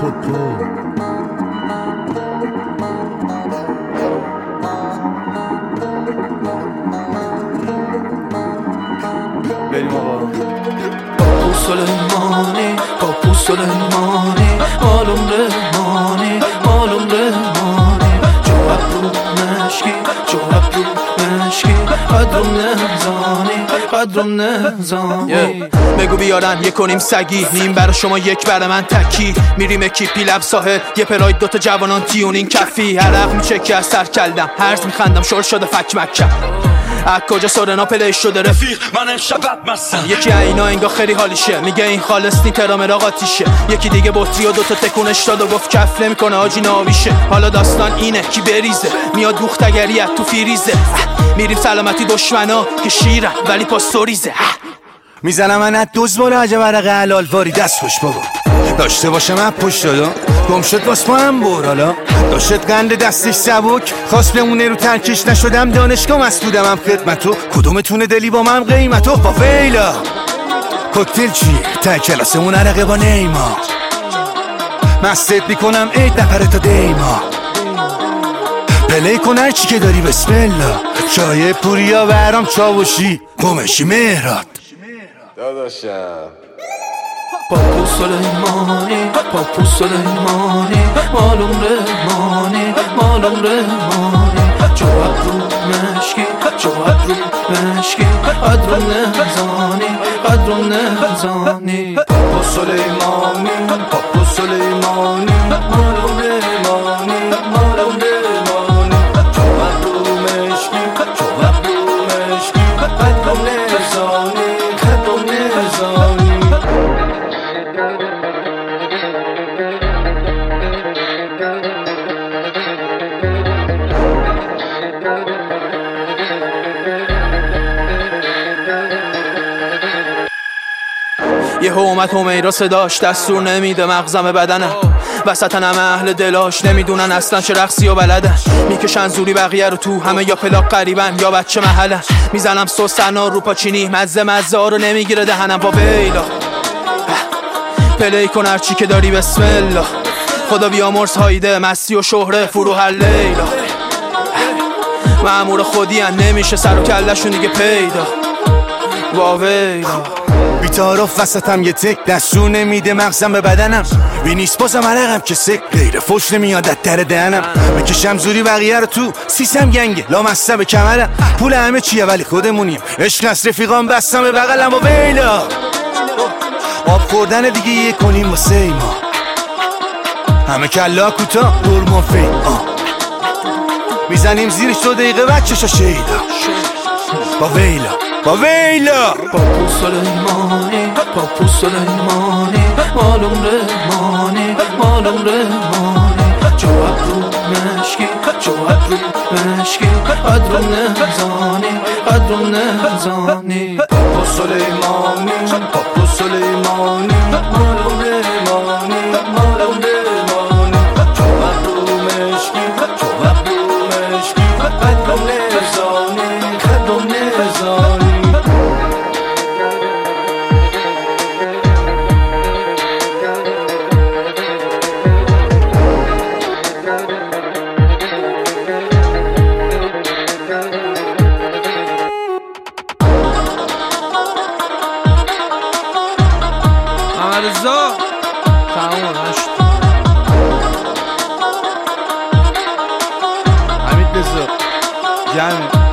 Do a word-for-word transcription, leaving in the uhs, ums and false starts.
پوپو. بریم آقا. پاپو سلیمانی، پاپو سلیمانی، مالم رحمانی، مالم رحمانی. جو ابرو مشکی، جو ابرو مشکی، قدرم نزانی، قدرم نزانی. بگو بیارن یک کنیم سگی، نیم برا شما یک برا من تکی. میریم اکیپی لب ساحل، یه پراید دوتا جوانان تیونین کفی. عرق میچکی از سر کلدم، هرز میخندم شل شده فک مکم. از کجا سورنا پلیش شده رفیق من امشب بدمستم. یکی اینا انگا خیلی حالیشه، میگه این خالص نی ترامر آقاتیشه. یکی دیگه بطری و دوتا تکونش داد و گفت کف نمیکنه آجی نابیشه. حالا داستان اینه کی بریزه، میاد دوختگریت تو فیریزه. میریم سلامتی دشمنا که شیرن ولی پاستوریزه. میزنم من از دوز باره عجب عرق حلال واری دست خوش بابا. داشته باشه من پشت دادم گم شد باز ما هم برالا. داشت قند دستش سبک خواست بمونه رو ترکش. نشدم دانشگاه مسئولم هم خدمتو. کدومتونه دلی با من قیمتو. با ویلا کوکتل چیه تا کلاسمون عرقه با نیما. مستت میکنم عید نفره تا دیما. پلی کن هر چی که داری بسم الله. چای پوریا برام چاوشی گمشی مهراد داداشم. پاپو سلیمانی، پاپو سلیمانی، مالم رحمانی، مالم رحمانی. جو ابرو مشکی، جو ابرو مشکی، قدرم نزانی، قدرم نزانی. پاپو سلیمانی، پاپو سلیمانی، مالم رحمانی، مالم رحمانی. جو ابرو مشکی، جو ابرو مشکی، قدرم نزانی، قدرم نزانی. یه اومد همیرا صداش دستور نمیده مغزم بدنم. وسطن همه اهل دلاش نمیدونن اصلا چه رقصی و بلدن. میکشن زوری بقیه رو تو همه یا پلاک قریبن یا بچه محلن. میزنم سس سنا رو پاچینی مزه مزه ها رو نمیگیره دهنم. با بیلا پلی کن هرچی که داری بسم الله. خدا بیامرز هایده مستی و شهره فرو هر لیلا. مأمور خودی هن نمیشه سر و کلشون دیگه پیدا. با ویلا بیتارف وسطم یه تک دستور نمیده مغزم به بدنم. بی نیست بازم عرقم که سک غیر فوش نمیاد از در دهنم. بکشم زوری بقیه رو تو سیسم گنگه لامصب به کمرم. پول همه چیه ولی خودمونیم. عشق از رفیقام بستم به بغلم. با بیلا آب خوردن دیگه یه کنیم واسه ما. همه کلا کوتا برمان فی میزنیم زیرش دو دقیقه بچشا شیدا. با ویلا با ویلا پاپو سلیمانی، پاپو سلیمانی، مالم رحمانی، مالم رحمانی. جو ابرو مشکی، جو ابرو مشکی، قدرم نزانی، قدرم نزانی. پاپو سلیمانی، پاپو سلیمانی، مالم رحمانی، مالم رحمانی. جو ابرو مشکی، جو ابرو مشکی، قدرم نزانی، قدرم نزانی. رضا تمام نشد. حمید رضا جمع